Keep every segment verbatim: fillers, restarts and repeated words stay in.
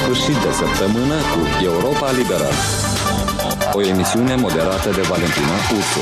sfârșit de săptămână cu Europa Liberă. O emisiune moderată de Valentina Ursu.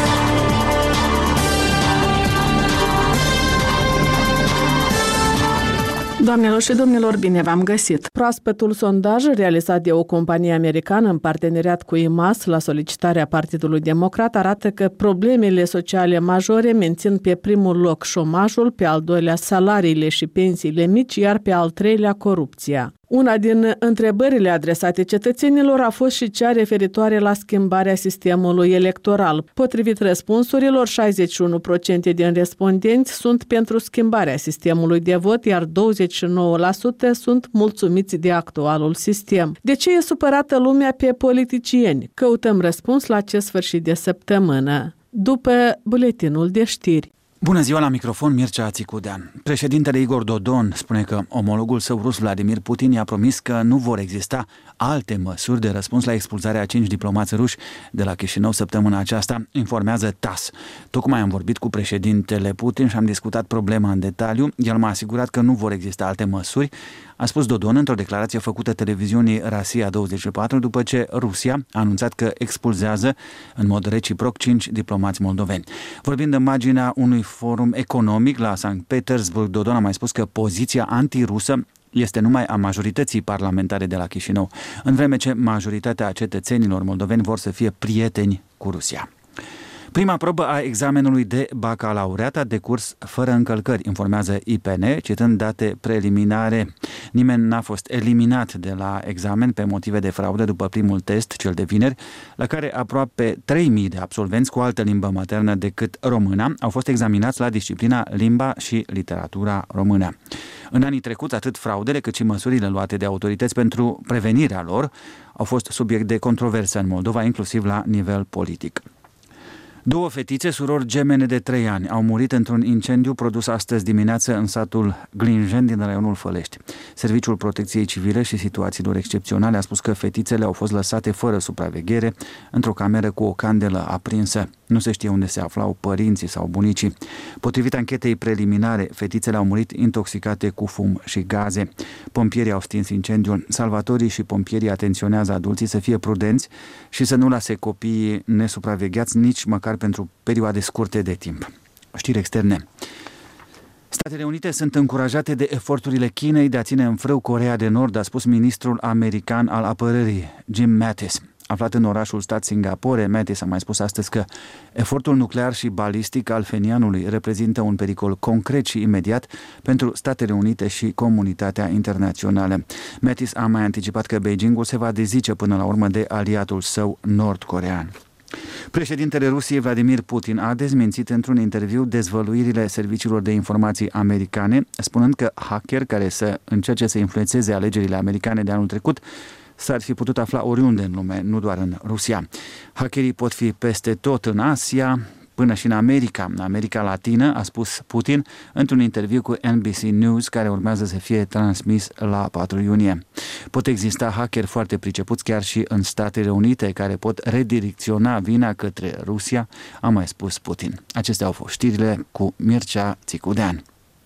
Doamnelor și domnilor, bine v-am găsit! Proaspătul sondaj realizat de o companie americană în parteneriat cu I M A S la solicitarea Partidului Democrat arată că problemele sociale majore mențin pe primul loc șomajul, pe al doilea salariile și pensiile mici, iar pe al treilea corupția. Una din întrebările adresate cetățenilor a fost și cea referitoare la schimbarea sistemului electoral. Potrivit răspunsurilor, șaizeci și unu la sută din respondenți sunt pentru schimbarea sistemului de vot, iar douăzeci și nouă la sută sunt mulțumiți de actualul sistem. De ce e supărată lumea pe politicieni? Căutăm răspuns la acest sfârșit de săptămână, după buletinul de știri. Bună ziua, la microfon Mircea Țicudean. Președintele Igor Dodon spune că omologul său rus Vladimir Putin i-a promis că nu vor exista alte măsuri de răspuns la expulzarea a cinci diplomați ruși de la Chișinău săptămâna aceasta, informează T A S. Tocmai am vorbit cu președintele Putin și am discutat problema în detaliu. El m-a asigurat că nu vor exista alte măsuri, a spus Dodon într-o declarație făcută televiziunii Rasia douăzeci și patru după ce Rusia a anunțat că expulzează în mod reciproc cinci diplomați moldoveni. Vorbind în marginea unui forum economic la Sankt Petersburg, Dodon a mai spus că poziția antirusă este numai a majorității parlamentare de la Chișinău, în vreme ce majoritatea cetățenilor moldoveni vor să fie prieteni cu Rusia. Prima probă a examenului de bacalaureat a decurs fără încălcări, informează I P N, citând date preliminare. Nimeni n-a fost eliminat de la examen pe motive de fraudă după primul test, cel de vineri, la care aproape trei mii de absolvenți cu altă limbă maternă decât româna au fost examinați la disciplina limba și literatura română. În anii trecuți, atât fraudele cât și măsurile luate de autorități pentru prevenirea lor au fost subiect de controversă în Moldova, inclusiv la nivel politic. Două fetițe, surori gemene de trei ani, au murit într-un incendiu produs astăzi dimineață în satul Glinjen din raionul Fălești. Serviciul Protecției Civile și Situațiilor Excepționale a spus că fetițele au fost lăsate fără supraveghere într-o cameră cu o candelă aprinsă. Nu se știe unde se aflau părinții sau bunicii. Potrivit anchetei preliminare, fetițele au murit intoxicate cu fum și gaze. Pompierii au stins incendiul. Salvatorii și pompierii atenționează adulții să fie prudenți și să nu lase copiii nesupravegheați nici măcar pentru perioade scurte de timp. Știri externe. Statele Unite sunt încurajate de eforturile Chinei de a ține în frâu Coreea de Nord, a spus ministrul american al apărării, Jim Mattis. Aflat în orașul stat Singapore, Mattis a mai spus astăzi că efortul nuclear și balistic al Phenianului reprezintă un pericol concret și imediat pentru Statele Unite și comunitatea internațională. Mattis a mai anticipat că Beijingul se va dezice până la urmă de aliatul său nord-corean. Președintele Rusiei Vladimir Putin a dezmințit într-un interviu dezvăluirile serviciilor de informații americane, spunând că hacker care să încerce să influențeze alegerile americane de anul trecut s-ar fi putut afla oriunde în lume, nu doar în Rusia. Hackerii pot fi peste tot în Asia, până și în America, în America Latină, a spus Putin într-un interviu cu N B C News, care urmează să fie transmis la patru iunie. Pot exista hackeri foarte pricepuți chiar și în Statele Unite, care pot redirecționa vina către Rusia, a mai spus Putin. Acestea au fost știrile cu Mircea Țicudean.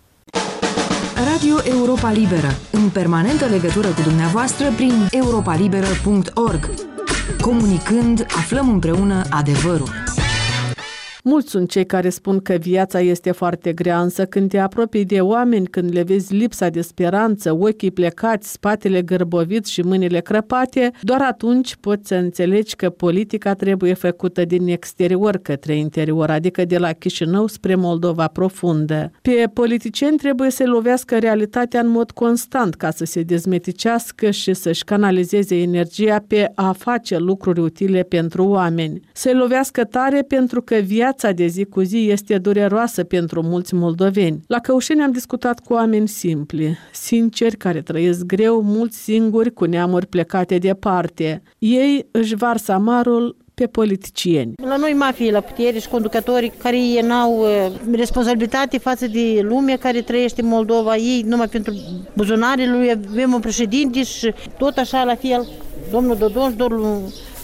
Radio Europa Liberă, în permanentă legătură cu dumneavoastră prin europa liberă punct org. Comunicând, aflăm împreună adevărul. Mulți sunt cei care spun că viața este foarte grea, însă când te apropii de oameni, când le vezi lipsa de speranță, ochii plecați, spatele gârbovit și mâinile crăpate, doar atunci poți să înțelegi că politica trebuie făcută din exterior către interior, adică de la Chișinău spre Moldova profundă. Pe politicieni trebuie să lovească realitatea în mod constant ca să se dezmeticească și să-și canalizeze energia pe a face lucruri utile pentru oameni. Să-i lovească tare pentru că viața de zi cu zi este dureroasă pentru mulți moldoveni. La Căușeni am discutat cu oameni simpli, sinceri, care trăiesc greu, mulți singuri, cu neamuri plecate departe. Ei își varsă amarul pe politicieni. La noi mafie la putere și conducătorii care ei n-au uh, responsabilitate față de lumea care trăiește în Moldova, ei numai pentru buzunarele lui avem un președinte și tot așa la fel, domnul Dodon și domnul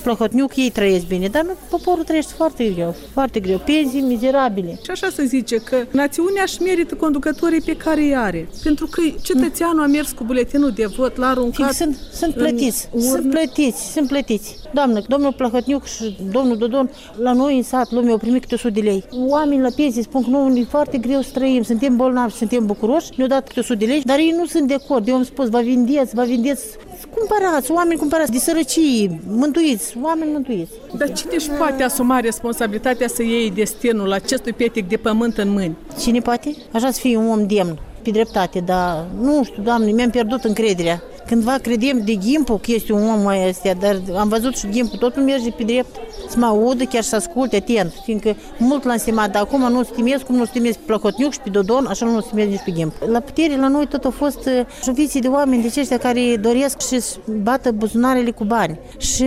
Plăhotniuc, ei trăiesc bine, dar nu, poporul trăiește foarte greu, foarte greu, pensii mizerabile. Și așa se zice că națiunea își merită conducătorii pe care îi are, pentru că cetățeanul a mers cu buletinul de vot, l-a aruncat. Sunt, sunt plătiți, sunt plătiți, sunt plătiți. Doamnă, domnul Plăhotniuc și domnul Dodon, la noi în sat, lumea au primit câte o sută de lei. Oamenii la pensii spun că nu, e foarte greu să trăim, suntem bolnavi, suntem bucuroși, ne-au dat câte o sută de lei, dar ei nu sunt de acord. Eu am spus, vă vindeți, vă vindeți, cumpărați, oameni cumpărați de sărăcie, mântuiți, oameni mântuiți. Dar cine își poate asuma responsabilitatea să iei destinul acestui petic de pământ în mâini? Cine poate? Așa să fie un om demn, pe dreptate, dar nu știu, Doamne, mi-am pierdut încrederea. Cândva credem de Ghimpul că este un om mai ăstea, dar am văzut și Ghimpul totul merge pe drept. Să mă audă, chiar să asculte atent, fiindcă mult l-am stimat, dar acum nu stimez cum nu stimez pe Plăhotniuc și pe Dodon, așa nu stimez nici pe Ghimp. La putere la noi tot au fost șofiții de oameni de aceștia care doresc și bată buzunarele cu bani. Și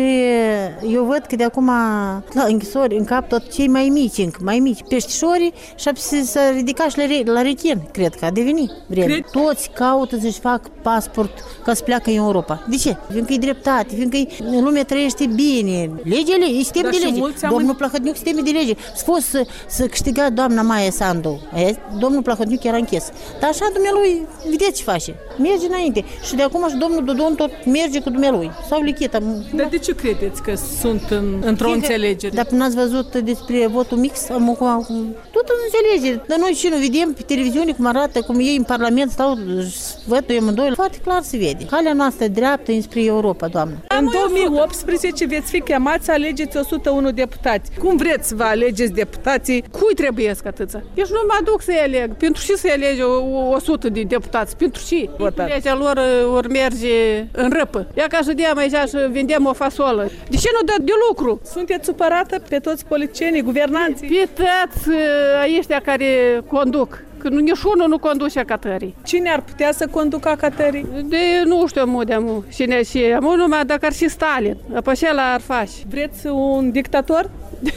eu văd că de acum la închisori în cap tot cei mai mici încă, mai mici, peștișorii și s-a ridicat și la, re, la rechin, cred că a devenit vreme. Toți caută să-și fac pasport ca să pleacă în Europa. De ce? Fiindcă e dreptate, fiindcă lumea trăiește bine. Legele, e sistem de lege. Domnul Plăhotniuc, sistem de lege. S-a fost să, să câștiga doamna Maia Sandu. Domnul Plăhotniuc era închis. Dar așa dumnealui, vedeți ce face. Merge înainte. Și de acum și domnul Dodon tot merge cu dumnealui. Sau lichita. Dar de ce credeți că sunt în, într-o înțelegere? Dar n-ați văzut despre votul mix? Am, am, tot în înțelegere. Dar noi și nu vedem pe televiziune cum arată, cum ei în Parlament stau, văd eu amândoi. Foarte clar se vede. Calea noastră dreaptă înspre Europa, doamnă. În două mii optsprezece veți fi chemați să alegeți o sută unu deputați. Cum vreți să vă alegeți deputații? Cui trebuiesc atâția? Deci nu mă duc să-i aleg. Pentru ce să-i alege o sută de deputați? Pentru ce? Legea lor ori merge în răpă. Ia ca să dăm aici și vendem o fasolă. De ce nu dă de lucru? Sunteți supărată pe toți politicienii, guvernanții? Pe toți ăștia care conduc. Că nici unul nu conduce ca tării. Cine ar putea să conducă ca tării? De nu știu mu de mu. Cine și mu numai dacă ar și Stalin. Pe acela ar face. Vreți un dictator?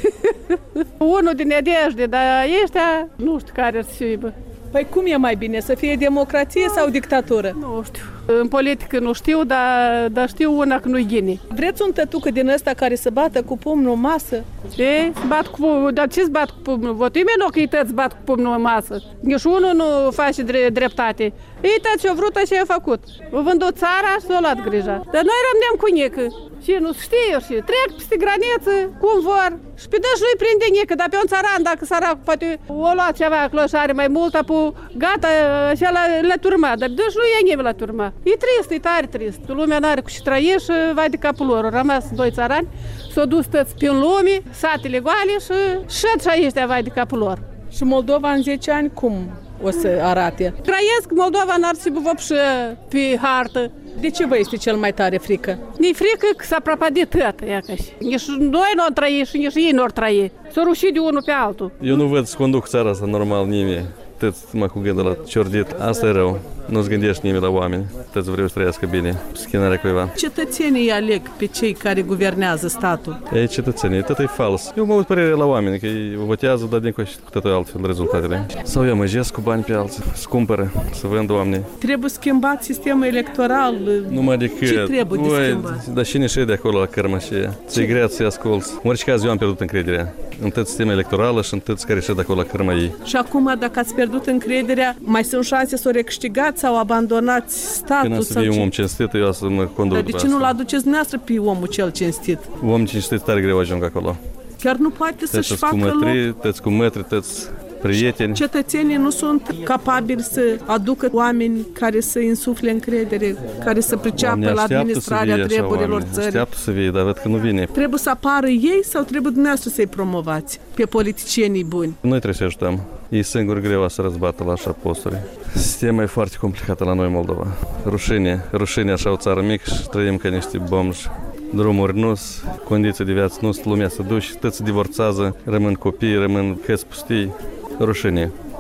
Unul din nedejde, dar ăștia nu știu care ar fi. Păi cum e mai bine? Să fie democrație sau dictatură? Nu știu. În politică nu știu, dar, dar știu una că nu-i ghini. Vreți un tătucă din ăsta care să bată cu pumnul în masă? Ce? Bat cu pumnul? Dar ce-ți bat cu pumnul? Vot imediat că ei tăți bat cu pumnul în masă. Nici unul nu face dreptate. Ei tăți și-au vrut și i-au făcut. Au vândut țara și s-au luat grija. Dar noi rămânem cu nică. Și nu știe și trec peste graniță, cum vor. Și pe dăși nu-i prinde nică, dar pe un țăran, dacă sărac poate o luat ceva cloșare mai mult, apu gata, așa la, la turma. Dar dăși nu e nimeni la turma. E trist, e tare trist. Lumea n-are cu ce trăie și vai de capul lor. Au rămas doi țărani, s-au dus toți prin lume, satele goale și și ăștia vai de capul lor. Și Moldova în zece ani cum o să arate? Trăiesc Moldova n-ar fi vopșă pe hartă. De ce vă este cel mai tare frică? Ne-i frică că s-a prăpădit tot, nici noi nu am trăit și nici ei nu ar trăi. S-au rușit de unul pe altul. Eu nu văd să conduc țara asta normal nimeni. Tăți mă cu gândul la ciordit. Asta e rău. Nu-ți gândești nimeni la oameni. Tăți vreau să trăiască bine. Schinarea cuiva. Cetățenii aleg pe cei care guvernează statul. Ei, cetățenii. Tot e fals. Eu mă uit părere la oameni, că ei votează, dar din cu totul altfel rezultatele. Sau eu mă jesc cu bani pe alții. Să cumpără, să vând oamenii. Trebuie schimbat sistemul electoral. Numai decât. Ce trebuie de schimbat? Dar cine și de acolo la cărmășie? Ți-e grea să-i asculți. În orice caz eu am pierdut încrederea. În tot sistemul electoral și în toți care și de acolo la cărmăie. Și acum, dacă ați pierdut încrederea, mai sunt șanse să o recâștigați sau abandonați statul? Când să fie un om cinstit, eu să mă conduc. Dar de ce nu-l aduceți dumneavoastră pe omul cel cinstit? Om cinstit tare greu ajung acolo. Chiar nu poate să-și facă loc? Tăți cu mătri, tăți prieteni. Cetățenii nu sunt capabili să aducă oameni care să insufle încredere, care să priceapă la administrarea treburilor țării. Așteaptă să vie, dar văd că nu vine. Trebuie să apară ei sau trebuie dumneavoastră să-i promovați pe politicienii buni? Noi trebuie să ajutăm. Ei singuri greu să răzbată la așa posturi. Sistemul e foarte complicat la noi, Moldova. Rușine, rușine așa o țară mică și trăim ca niște bomji. Drumuri nu-s, condiții de viață nu-s, lumea se duce, toți se divorțează, rămân copii, rămân căți pustii. Rușine.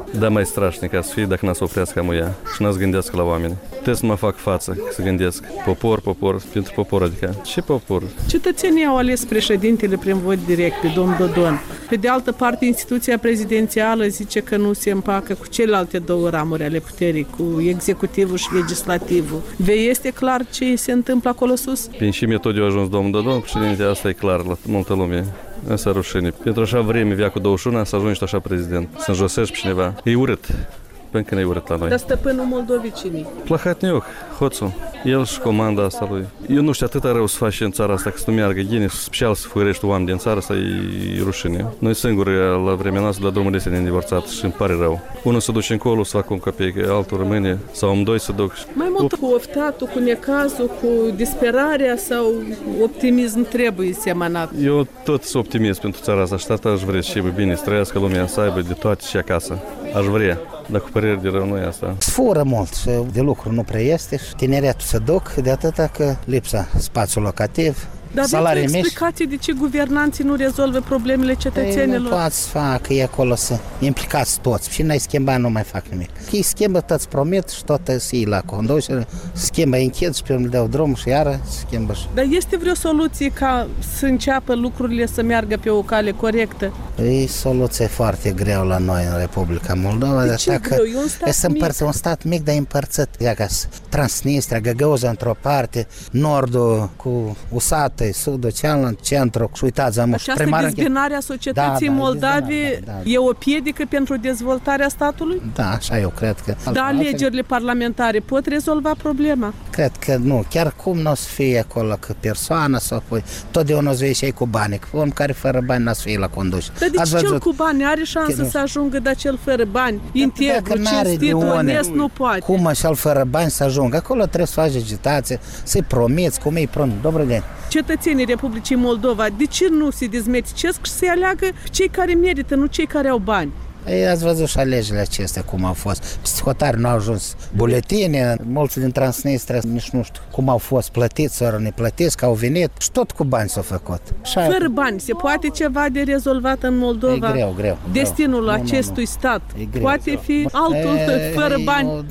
Da, mai strașnic să fie dacă n-a să oprească amuia și n-a să gândească la oameni. Trebuie să mă fac față, să gândesc. Popor, popor, pentru popor, adică și popor. Cetățenii au ales președintele prin vot direct pe domnul Dodon. Pe de altă parte, instituția prezidențială zice că nu se împacă cu celelalte două ramuri ale puterii, cu executivul și legislativul. Vă este clar ce se întâmplă acolo sus? Prin și metodul a ajuns domnul Dodon, președinte, asta e clar la multă lume. Asta rușine. Pentru așa vreme, viacul douăzeci și unu, să ajungi așa prezident. Să înjosești pe cineva. E urât. Până când e urât la noi. Dar stăpânul Moldovicii. Plahatniuc, hoțul. El și comanda asta lui. Eu nu știu, atâta rău să faci în țara asta, că să nu meargă gine, special să fărești oameni din țara asta, e rușine. Noi singuri, la vremea noastră, la drumul este divorțat și îmi pare rău. Unul se duce încolo să facă un copii, altul rămâne, sau amândoi se duc. Mai mult cu oftatul, cu necazul, cu disperarea sau optimism trebuie semănat? Eu tot sunt optimist pentru țara asta și tata aș vrea și bine să trăiască lumea, să aibă de toate și acasă. Aș vrea. Dar cu păreri de rău nu e asta. Fură mult și de lucru nu prea este și tineretul se duc de atâta că lipsa spațiu locativ. Dar aveți o explicație de ce guvernanții nu rezolvă problemele cetățenilor? Ei, nu poate să facă, e acolo să implicați toți și n-ai schimbat, nu mai fac nimic. Ei schimbă, toți promit și tot să iei la conducere, schimbă, închid și pe urmă dau drum și iară schimbă. Dar este vreo soluție ca să înceapă lucrurile să meargă pe o cale corectă? E soluție foarte greu la noi în Republica Moldova. De ce greu? E un stat mic. Un stat mic, dar împărțit. Transnistria, Găgăuză într-o parte, nordul cu usat, sudul, cealaltă, centru, și uitați, am această dezbinare a societății da, Moldave da, da, da. E o piedică pentru dezvoltarea statului? Da, așa eu cred că. Dar alegerile parlamentare pot rezolva problema? Cred că nu, chiar cum nu o să fie acolo că persoană sau apoi, totdeauna o să fie cu bani, că om care fără bani n-o să fie la conducere. Dar de ce cel cu bani are șansă să ajungă, dar cel fără bani, integru, cinstit, onest, nu poate? Cum cel fără bani să ajungă? Acolo trebuie să faci agitație, să-i promiți, cum îi promiți. Dobră de. Cetățenii Republicii Moldova, de ce nu se dezmeticesc și se aleagă cei care merită, nu cei care au bani? Ei, ați văzut și alegerile acestea cum au fost. Peste hotare nu au ajuns buletine, mulți din Transnistria nici nu știu cum au fost plătiți sau neplătiți, că au venit și tot cu bani s-au făcut. Așa. Fără bani, se poate ceva de rezolvat în Moldova? E greu, greu. Destinul greu. acestui nu, nu. stat poate fi altul e, fără bani?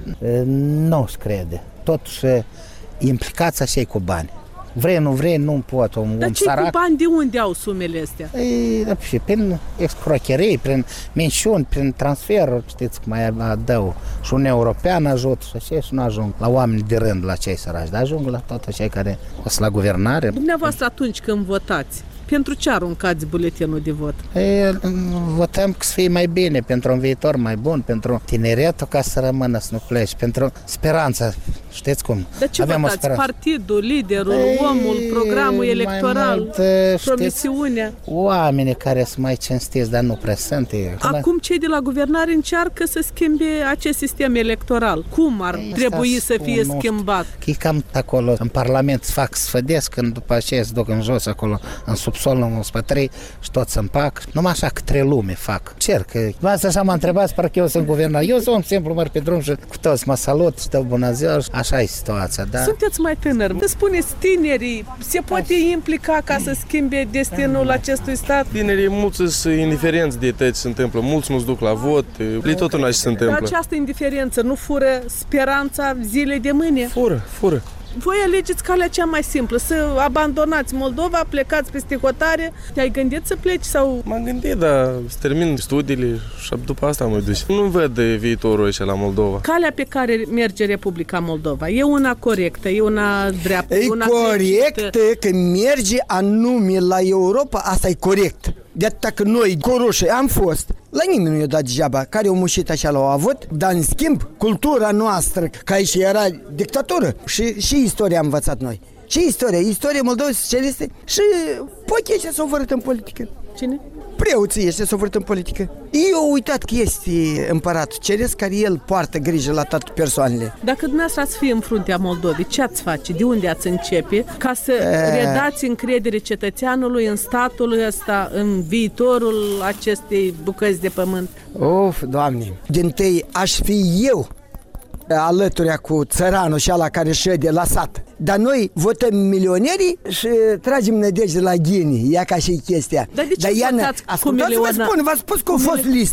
Nu se crede. Totuși implicați așa cu bani. Vrei, nu vrei, nu pot. Un, Dar un cei sărac... cu bani de unde au sumele astea? Ei, prin escrocherii, prin minciuni, prin transferuri, știți, mai adău. Și Uniunea Europeană ajută și așa și nu ajung la oameni de rând, la cei săraci, dar ajung la toți cei care o să la guvernare. Dumneavoastră atunci când votați, pentru ce aruncați buletinul de vot? Ei, votăm că să fie mai bine, pentru un viitor mai bun, pentru tineretul ca să rămână, să nu pleci, pentru speranța, știți cum? Dar ce avem votați? Partidul, liderul, Ei, omul, programul electoral, mult, promisiunea? Știți, oamenii care sunt mai cinstiți, dar nu prea sunt. Acum cei de la guvernare încearcă să schimbe acest sistem electoral. Cum ar Ei, trebui să fie schimbat? Că e cam acolo, în Parlament se fac sfădesc, când după aceea se duc în jos acolo, în subsol, în spătrei și tot să împac. Numai așa către lume fac. Cer că, v-ați așa mă întrebați, parcă eu sunt guvernar. Eu sunt simplu, măr pe drum și cu toți mă salut și dau bună ziua. Așa e situația, da? Sunteți mai tânări. Să spuneți, tinerii se poate implica ca să schimbe destinul acestui stat? Tinerii mulți sunt indiferenți de tot ce se întâmplă. Mulți nu se duc la vot. Le tot una ce se întâmplă. Dar această indiferență nu fură speranța zilei de mâine? Fură, fură. Voi alegeți calea cea mai simplă, să abandonați Moldova, plecați peste hotare. Te-ai gândit să pleci sau? M-am gândit, dar să termin studiile și după asta mă duc. Nu văd viitorul ăsta la Moldova. Calea pe care merge Republica Moldova e una corectă, e una dreaptă, e una corectă, că merge anume la Europa, asta e corect. De atâta că noi, corușii, am fost, la nimeni nu i-a dat degeaba, care au mușit așa l-au avut, dar în schimb, cultura noastră, ca aici era dictatură, și, și istoria am învățat noi. Și istoria, istoria Moldovei Socialiste și poate ăștia s-au vărât în politică. Cine? Preoții ăștia s-au vărât în politică. Eu uitat că este împăratul ceresc care el poartă grijă la toate persoanele. Dacă dumneavoastră ați fi în fruntea Moldovei, ce ați face? De unde ați începe? Ca să e... redați încredere cetățeanului în statul ăsta, în viitorul acestei bucăți de pământ? Of, Doamne! Dintâi aș fi eu alăturea cu țăranul și ala care șede la sat. Dar noi votăm milionerii și tragem nădejde la ghinii. Ia ca și chestia. Dar de ce Dar votați cu milionar? V-ați spus că a fost lista.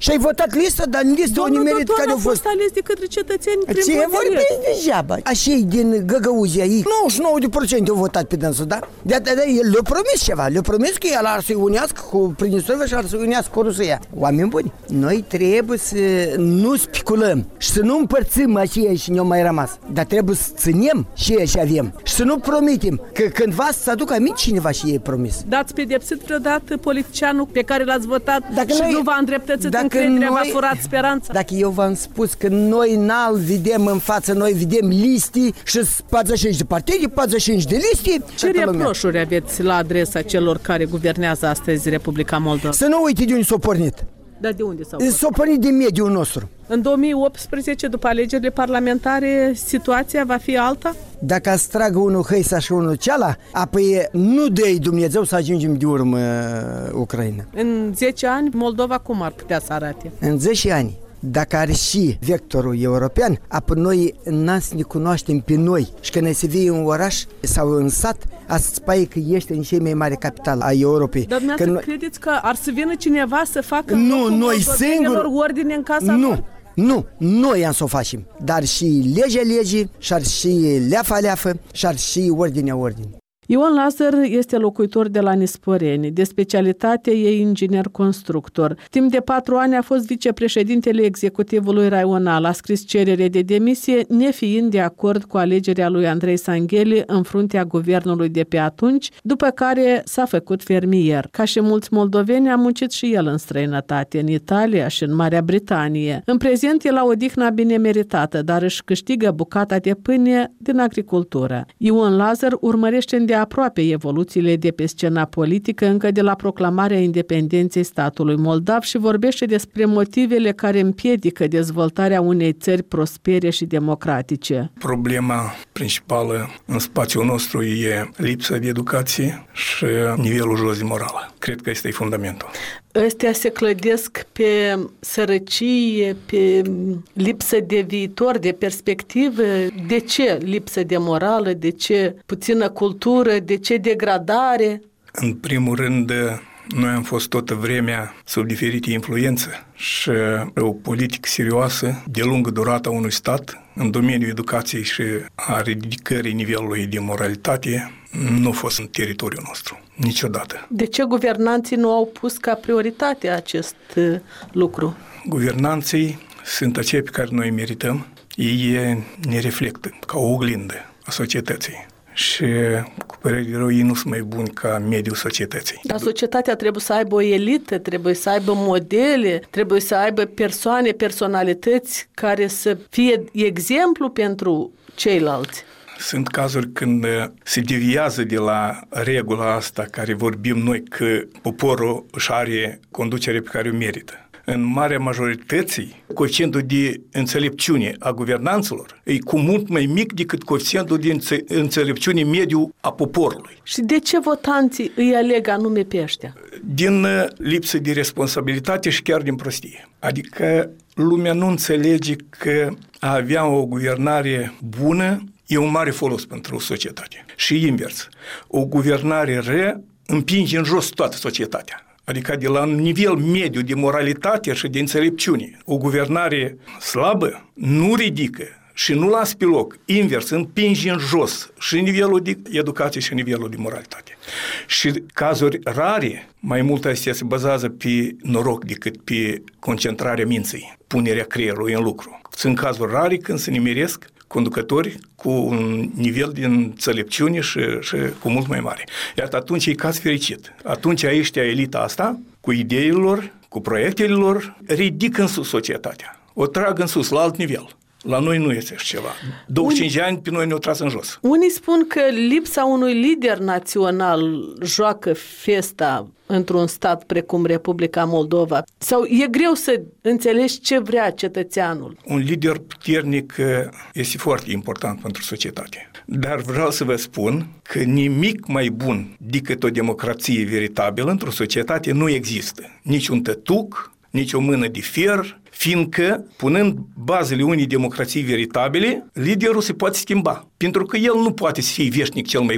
Și ai votat lista, dar în listă o nimerit care au fost. ales de către cetățeni prin Ce vorbești degeaba? Așa din găgăuzii aici, nouăzeci și nouă la sută au votat pe dânsul, da? De atât de el le-a promis ceva, le-a promis că el ar să-i unească cu Pridnistrovia și ar să-i unească cu Rusia. Oameni buni, noi trebuie să nu speculăm și să nu împărțim aceea și ne-au mai rămas, dar trebuie să ținem și ce avem și să nu promitem că cândva să aducă aminte cineva și ei promis. Dați pedepsit vreodată politicianul pe care l-ați votat dacă și noi, nu v-a îndreptățit încrederea, v-a furat speranța? Dacă eu v-am spus că noi n-al vedem în față, noi vedem liste și patruzeci și cinci de partide, patruzeci și cinci de liste. Ce reproșuri aveți la adresa celor care guvernează astăzi Republica Moldova? Să nu uite de unde s-a pornit. Dar de unde s-au pornit? S-a pornit din mediul nostru. În două mii optsprezece, după alegerile parlamentare, situația va fi alta? Dacă ați tragă unul hăisa și unul ceala, apoi nu dă-i Dumnezeu să ajungem de urmă Ucraina. În zece ani, Moldova cum ar putea să arate? În zece ani, dacă ar și vectorul european, apoi noi n-am să ne cunoaștem pe noi și când ai să vii în oraș sau în sat, asta spune că ești în cei mai mare capital a Europei. Dar dumneavoastră noi... credeți că ar să vină cineva să facă nu, noi singuri ordine în casa nu. lor? Nu, noi am să o facem, dar și legea legii, și-ar și leafa leafă, și-ar și ordinea ordine. Ion Lazar este locuitor de la Nisporeni. De specialitate e inginer constructor. Timp de patru ani a fost vicepreședintele executivului raional. A scris cerere de demisie, nefiind de acord cu alegerea lui Andrei Sangheli în fruntea guvernului de pe atunci, după care s-a făcut fermier. Ca și mulți moldoveni, a muncit și el în străinătate, în Italia și în Marea Britanie. În prezent e la odihna bine meritată, dar își câștigă bucata de pâine din agricultură. Ion Lazar urmărește de aproape evoluțiile de pe scena politică încă de la proclamarea independenței statului moldav și vorbește despre motivele care împiedică dezvoltarea unei țări prospere și democratice. Problema principală în spațiul nostru e lipsa de educație și nivelul jos de morală. Cred că este fundamentul. Ăstea se clădesc pe sărăcie, pe lipsă de viitor, de perspectivă. De ce lipsă de morală? De ce puțină cultură? De ce degradare? În primul rând, noi am fost toată vremea sub diferite influențe și o politică serioasă de lungă durată a unui stat în domeniul educației și a ridicării nivelului de moralitate nu a fost în teritoriul nostru, niciodată. De ce guvernanții nu au pus ca prioritate acest lucru? Guvernanții sunt acei pe care noi merităm, ei ne reflectă ca o oglindă a societății. Și cu părere de rău, ei nu sunt mai buni ca mediul societății. Dar societatea trebuie să aibă o elită, trebuie să aibă modele, trebuie să aibă persoane, personalități care să fie exemplu pentru ceilalți. Sunt cazuri când se deviază de la regula asta care vorbim noi că poporul își are conducerea pe care o merită. În marea majorității, coeficientul de înțelepciune a guvernanților e cu mult mai mic decât coeficientul de înțelepciune mediu a poporului. Și de ce votanții îi aleg anume pe ăștia? Din lipsă de responsabilitate și chiar din prostie. Adică lumea nu înțelege că a avea o guvernare bună e un mare folos pentru societate. Și invers. O guvernare rea împinge în jos toată societatea. Adică de la un nivel mediu de moralitate și de înțelepciune. O guvernare slabă nu ridică și nu lasă pe loc. Invers, împinge în jos și nivelul de educație și nivelul de moralitate. Și cazuri rare, mai mult astea se bazează pe noroc decât pe concentrarea minții, punerea creierului în lucru. Sunt cazuri rare când se nimeresc conducători cu un nivel de înțelepciune și, și cu mult mai mare. Iată, atunci e caz fericit. Atunci ăștia, elita asta, cu ideile lor, cu proiectele lor, ridică în sus societatea. O trag în sus, la alt nivel. La noi nu este așa ceva. douăzeci și cinci de ani pe noi ne-au tras în jos. Unii spun că lipsa unui lider național joacă festa într-un stat precum Republica Moldova. Sau e greu să înțelegi ce vrea cetățeanul? Un lider puternic este foarte important pentru societate. Dar vreau să vă spun că nimic mai bun decât o democrație veritabilă într-o societate nu există. Nici un tătuc, nici o mână de fier, fiindcă, punând bazele unei democrații veritabile, liderul se poate schimba, pentru că el nu poate să fie veșnic cel mai bun.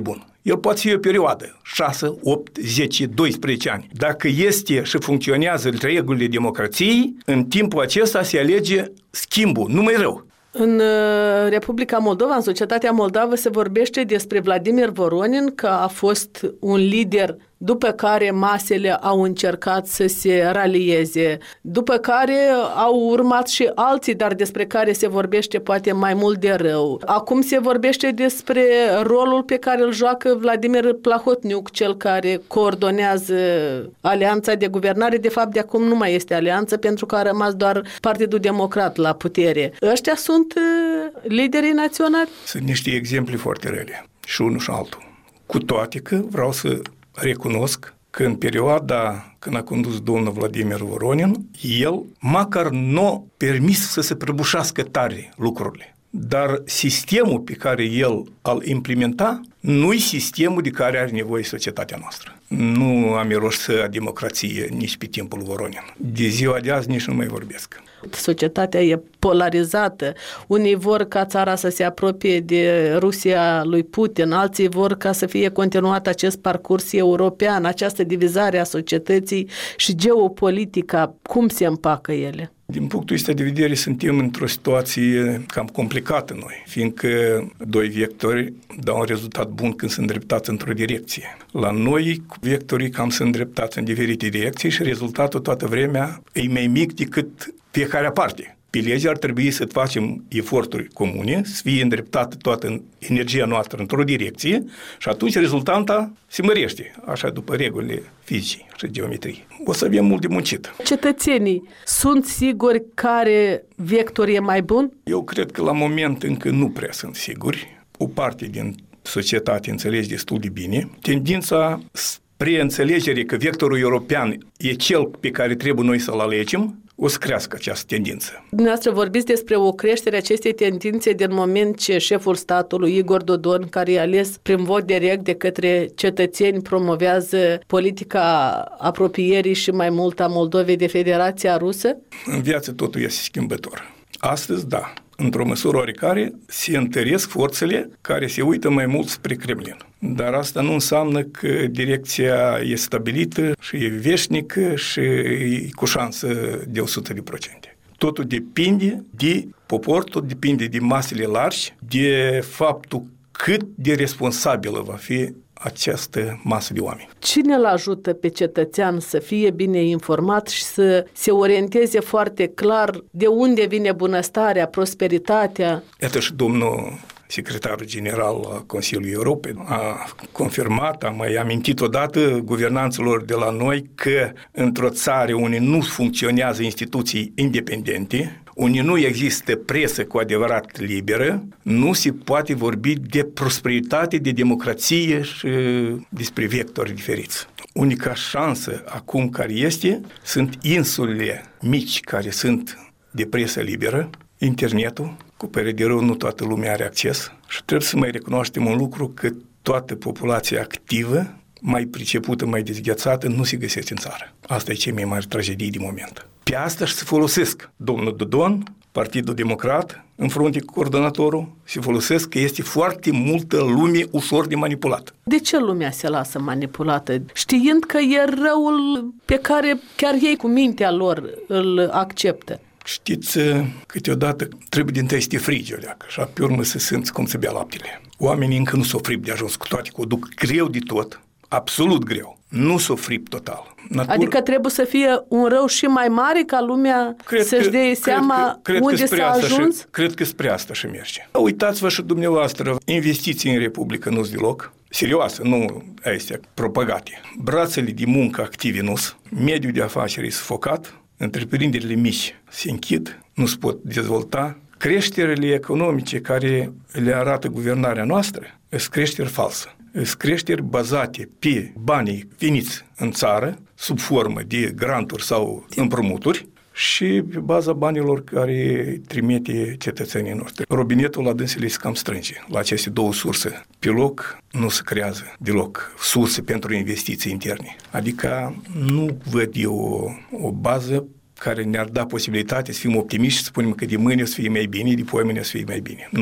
El poate fi o perioadă, șase, opt, zece, doisprezece ani. Dacă este și funcționează regulile democrației, în timpul acesta se alege schimbul, numai rău. În Republica Moldova, în societatea moldavă, se vorbește despre Vladimir Voronin că a fost un lider după care masele au încercat să se ralieze, după care au urmat și alții, dar despre care se vorbește poate mai mult de rău. Acum se vorbește despre rolul pe care îl joacă Vladimir Plahotniuc, cel care coordonează alianța de guvernare. De fapt, de acum nu mai este alianță, pentru că a rămas doar Partidul Democrat la putere. Ăștia sunt liderii naționali? Sunt niște exemple foarte rele, și unul și altul. Cu toate că vreau să recunosc că în perioada când a condus domnul Vladimir Voronin, el măcar nu a permis să se prăbușească tare lucrurile. Dar sistemul pe care el îl implementa nu-i sistemul de care are nevoie societatea noastră. Nu a miros a democrație nici pe timpul Voronin. De ziua de azi nici nu mai vorbesc. Societatea e polarizată. Unii vor ca țara să se apropie de Rusia lui Putin, alții vor ca să fie continuat acest parcurs european, această divizare a societății și geopolitica. Cum se împacă ele? Din punctul ăsta de vedere, suntem într-o situație cam complicată noi, fiindcă doi vectori dau un rezultat bun când sunt îndreptați într-o direcție. La noi, vectorii cam sunt îndreptați în diferite direcții și rezultatul toată vremea e mai mic decât fiecare parte. Pe lege ar trebui să facem eforturi comune, să fie îndreptată toată energia noastră într-o direcție și atunci rezultanta se mărește, așa după regulile fizicii și geometriei. O să avem mult de muncit. Cetățenii sunt siguri care vector e mai bun? Eu cred că la moment încă nu prea sunt siguri. O parte din societate înțelege destul de bine. Tendința spre înțelegere că vectorul european e cel pe care trebuie noi să-l alegem, o să crească această tendință. Dumneavoastră vorbiți despre o creștere a acestei tendințe din moment ce șeful statului, Igor Dodon, care e ales prin vot direct de către cetățeni, promovează politica apropierii și mai mult a Moldovei de Federația Rusă? În viață totul este schimbător. Astăzi, da, într-o măsură oricare, se întăresc forțele care se uită mai mult spre Kremlin. Dar asta nu înseamnă că direcția e stabilită și e veșnică și e cu șansă de o sută la sută. Totul depinde de popor, tot depinde de masele largi, de faptul cât de responsabilă va fi această masă de oameni. Cine îl ajută pe cetățean să fie bine informat și să se orienteze foarte clar de unde vine bunăstarea, prosperitatea? Iată și domnul secretarul general al Consiliului Europei a confirmat, a mai amintit odată guvernanților de la noi că într-o țară unde nu funcționează instituții independente, unde nu există presă cu adevărat liberă, nu se poate vorbi de prosperitate, de democrație și despre vectori diferiți. Unica șansă acum care este sunt insulele mici care sunt de presă liberă, internetul, cu părere de rău nu toată lumea are acces și trebuie să mai recunoaștem un lucru că toată populația activă, mai pricepută, mai dezghețată, nu se găsește în țară. Asta e cea mai mare tragedie de moment. Pe asta și se folosesc domnul Dodon, Partidul Democrat, în frunte cu coordonatorul, se folosesc că este foarte multă lume ușor de manipulat. De ce lumea se lasă manipulată? Știind că e răul pe care chiar ei cu mintea lor îl acceptă. Știți, câteodată trebuie din tăi să te frigi o leacă și pe urmă să simți cum se bea laptele. Oamenii încă nu s-o frip de ajuns, cu toate că o duc greu de tot, absolut greu. Nu s-o frip total. Natur... Adică trebuie să fie un rău și mai mare ca lumea cred să-și dea seama cred că, unde cred s-a ajuns? Și, cred că spre asta și merge. Uitați-vă și dumneavoastră, investiții în Republică nu-s deloc serioasă, nu astea propagate. Brațele de muncă active nu-s, mediul de afaceri e sufocat, întreprinderile mici se închid, nu se pot dezvolta. Creșterile economice care le arată guvernarea noastră sunt creșteri falsă. Sunt creșteri bazate pe banii veniți în țară, sub formă de granturi sau împrumuturi, și pe baza banilor care trimite cetățenii noștri. Robinetul la dânsele se cam strânge la aceste două surse. Pe loc nu se creează deloc surse pentru investiții interne. Adică nu văd eu o, o bază care ne-ar da posibilitatea să fim optimiști și să spunem că de mâine o să fie mai bine, de poi mâine o să fie mai bine. Nu.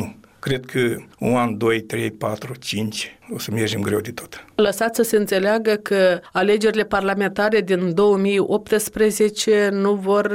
Cred că un an, doi, trei, patru, cinci o să mergem greu de tot. Lăsați să se înțeleagă că alegerile parlamentare din două mii optsprezece nu vor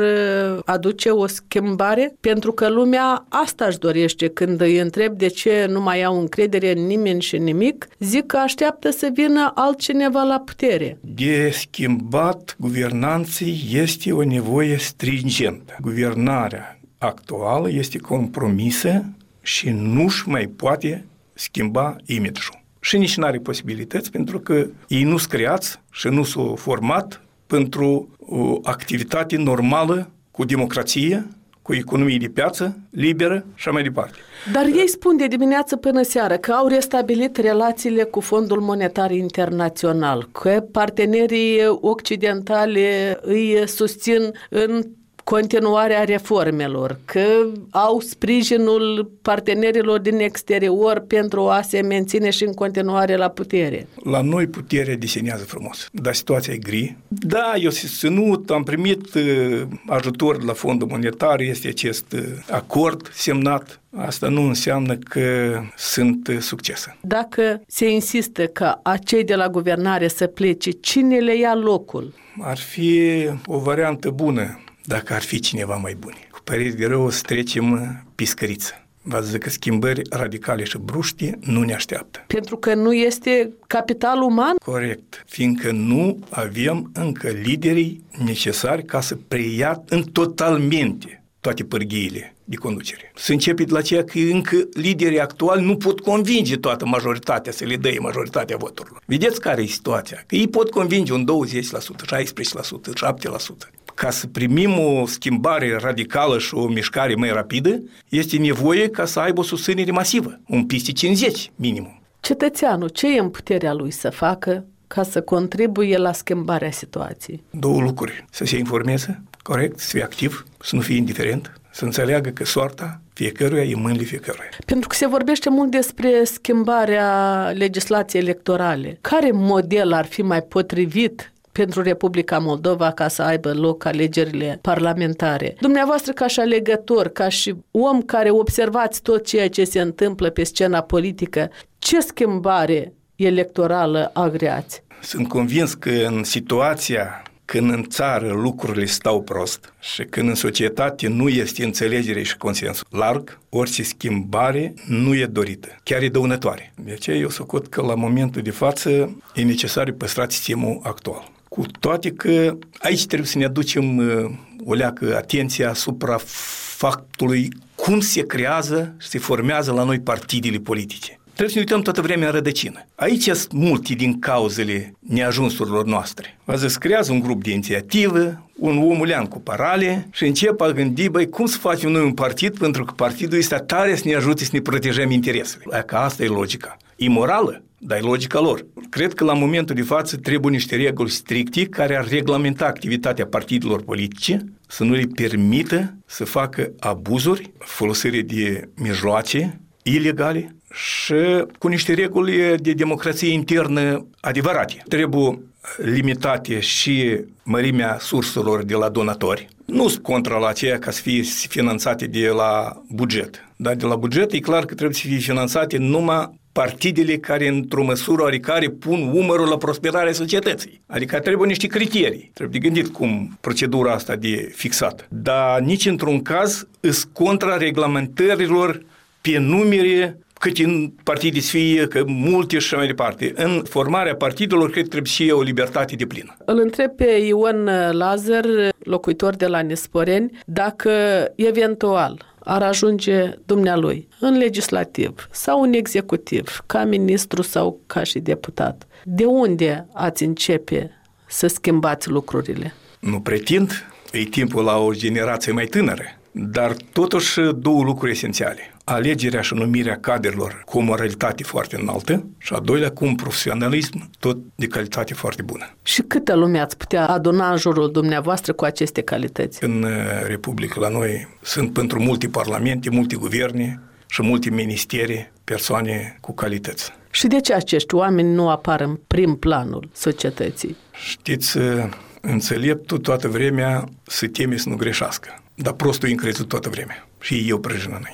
aduce o schimbare, pentru că lumea asta își dorește. Când îi întreb de ce nu mai au încredere în nimeni și nimic, zic că așteaptă să vină altcineva la putere. De schimbat guvernanții este o nevoie stringentă. Guvernarea actuală este compromisă și nu-și mai poate schimba image-ul. Și nici nu are posibilități, pentru că ei nu sunt creați și nu s-au format pentru o activitate normală, cu democrație, cu economie de piață, liberă și mai departe. Dar ei spun de dimineață până seară că au restabilit relațiile cu Fondul Monetar Internațional, că partenerii occidentale îi susțin în continuarea reformelor, că au sprijinul partenerilor din exterior pentru a se menține și în continuare la putere. La noi puterea desenează frumos, dar situația e gri. Da, eu susținut, am primit uh, ajutor de la Fondul Monetar, este acest uh, acord semnat. Asta nu înseamnă că sunt uh, succese. Dacă se insistă ca acei de la guvernare să plece, cine le ia locul? Ar fi o variantă bună dacă ar fi cineva mai bun. Cu păreri de rău o să trecem piscăriță. V-ați zis că schimbări radicale și bruște nu ne așteaptă. Pentru că nu este capital uman? Corect, fiindcă nu avem încă liderii necesari ca să preia în totalmente toate pârghiile de conducere. Să începe de la ceea că încă liderii actuali nu pot convinge toată majoritatea să le dea majoritatea voturilor. Vedeți care e situația? Că ei pot convinge un douăzeci la sută, șaisprezece la sută, șapte la sută. Ca să primim o schimbare radicală și o mișcare mai rapidă, este nevoie ca să aibă o susținere masivă, un peste cincizeci minimum. Cetățeanul, ce e în puterea lui să facă ca să contribuie la schimbarea situației? Două lucruri. Să se informeze, corect, să fie activ, să nu fie indiferent, să înțeleagă că soarta fiecăruia e în mâinile fiecăruia. Pentru că se vorbește mult despre schimbarea legislației electorale. Care model ar fi mai potrivit pentru Republica Moldova ca să aibă loc alegerile parlamentare? Dumneavoastră, ca și alegător, ca și om care observați tot ceea ce se întâmplă pe scena politică, ce schimbare electorală agreați? Sunt convins că în situația când în țară lucrurile stau prost și când în societate nu este înțelegere și consens larg, orice schimbare nu e dorită, chiar e dăunătoare. De aceea eu socot că la momentul de față e necesar păstrat sistemul actual. Cu toate că aici trebuie să ne aducem o leacă atenția asupra faptului cum se creează și se formează la noi partidele politice. Trebuie să ne uităm toată vremea în rădăcină. Aici sunt multe din cauzele neajunsurilor noastre. Vă zis, creează un grup de inițiativă, un omulean cu parale și încep a gândi, băi, cum să facem noi un partid, pentru că partidul este tare să ne ajute să ne protejăm interesele. Că asta e logica. Imorală, dar e logica lor. Cred că la momentul de față trebuie niște reguli stricte care ar reglamenta activitatea partidelor politice, să nu le permită să facă abuzuri, folosire de mijloace ilegale și cu niște reguli de democrație internă adevărate. Trebuie limitate și mărimea surselor de la donatori. Nu sunt contra la aceea ca să fie finanțate de la buget. Dar de la buget e clar că trebuie să fie finanțate numai partidele care, într-o măsură oarecare, pun umărul la prosperarea societății. Adică trebuie niște criterii. Trebuie de gândit cum procedura asta de fixată. Dar nici într-un caz îs contra reglementărilor pe numere câte în partide să fie, că multe și mai departe. În formarea partidelor, cred că trebuie să fie o libertate deplină. Îl întreb pe Ion Lazar, locuitor de la Nesporeni, dacă eventual ar ajunge dumnealui în legislativ sau în executiv, ca ministru sau ca și deputat. De unde ați începe să schimbați lucrurile? Nu pretind, e timpul la o generație mai tânără, dar totuși două lucruri esențiale. Alegerea și numirea cadrelor cu o moralitate foarte înaltă și a doilea cu un profesionalism tot de calitate foarte bună. Și câtă lume ați putea aduna în jurul dumneavoastră cu aceste calități? În Republică la noi sunt pentru multe parlamente, multe guverne și multe ministeri persoane cu calități. Și de ce acești oameni nu apar în prim planul societății? Știți, înțeleptul toată vremea se teme să nu greșească, dar prostul e încrezut toată vremea. Și eu prăjân înainte.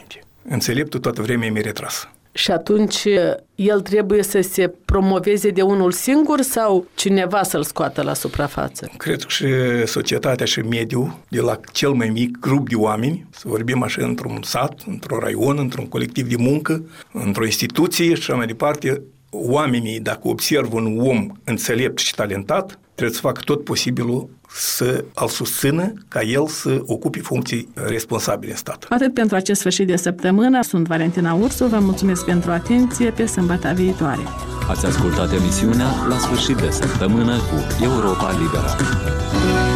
înțeleptul toată vremea e retras. Și atunci el trebuie să se promoveze de unul singur sau cineva să-l scoată la suprafață? Cred că și societatea și mediul, de la cel mai mic grup de oameni, să vorbim așa într-un sat, într-un raion, într-un colectiv de muncă, într-o instituție și așa mai departe, oamenii, dacă observă un om înțelept și talentat, trebuie să facă tot posibilul să îl susțină ca el să ocupe funcții responsabile în stat. Atât pentru acest sfârșit de săptămână. Sunt Valentina Ursu, vă mulțumesc pentru atenție, pe sâmbătă viitoare. Ați ascultat emisiunea La sfârșit de săptămână cu Europa Liberă.